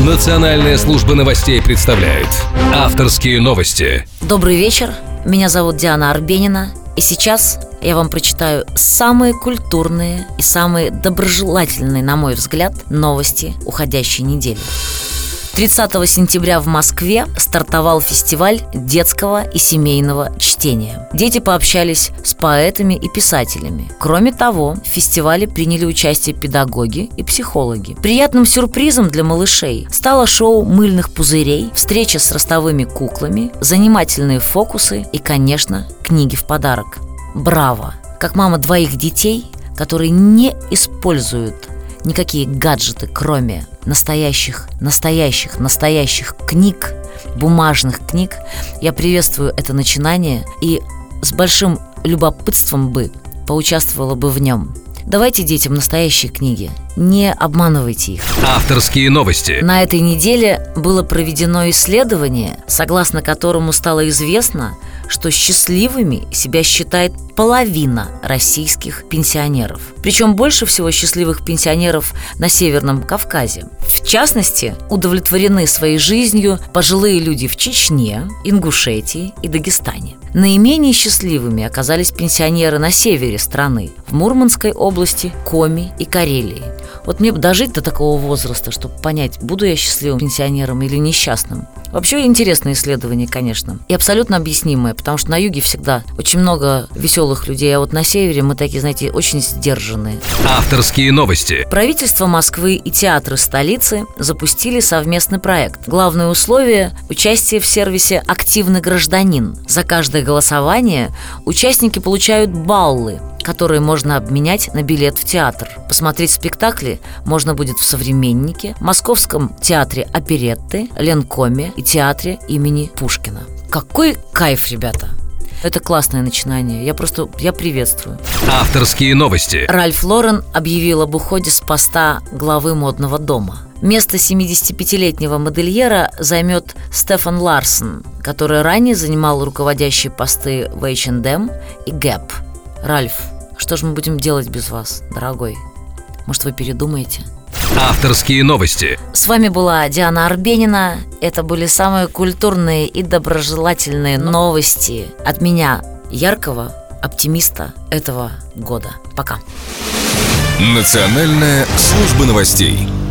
Национальная служба новостей представляет авторские новости. Добрый вечер, меня зовут Диана Арбенина, и сейчас я вам прочитаю самые культурные и самые доброжелательные, на мой взгляд, новости уходящей недели. 30 сентября в Москве стартовал фестиваль детского и семейного чтения. Дети пообщались с поэтами и писателями. Кроме того, в фестивале приняли участие педагоги и психологи. Приятным сюрпризом для малышей стало шоу мыльных пузырей, встреча с ростовыми куклами, занимательные фокусы и, конечно, книги в подарок. Браво! Как мама двоих детей, которые не используют никакие гаджеты, кроме настоящих книг, бумажных книг, я приветствую это начинание и с большим любопытством бы поучаствовала бы в нем. Давайте детям настоящие книги, не обманывайте их. Авторские новости. На этой неделе было проведено исследование, согласно которому стало известно, что счастливыми себя считает половина российских пенсионеров. Причем больше всего счастливых пенсионеров на Северном Кавказе. В частности, удовлетворены своей жизнью пожилые люди в Чечне, Ингушетии и Дагестане. Наименее счастливыми оказались пенсионеры на севере страны, в Мурманской области, Коми и Карелии. Вот мне бы дожить до такого возраста, чтобы понять, буду я счастливым пенсионером или несчастным. Вообще интересное исследование, конечно, и абсолютно объяснимое, потому что на юге всегда очень много веселых людей, а вот на севере мы такие, знаете, очень сдержанные. Авторские новости. Правительство Москвы и театры столицы запустили совместный проект. Главное условие – участие в сервисе «Активный гражданин». За каждое голосование участники получают баллы, которые можно обменять на билет в театр. Посмотреть спектакли можно будет в «Современнике», Московском театре оперетты, Ленкоме и театре имени Пушкина. Какой кайф, ребята! Это классное начинание, я приветствую. Авторские новости. Ральф Лорен объявил об уходе с поста главы модного дома. Место 75-летнего модельера займет Стефан Ларсен, который ранее занимал руководящие посты в H&M и Gap. Ральф, что же мы будем делать без вас, дорогой? Может, вы передумаете? Авторские новости. С вами была Диана Арбенина. Это были самые культурные и доброжелательные новости от меня, яркого оптимиста этого года. Пока. Национальная служба новостей.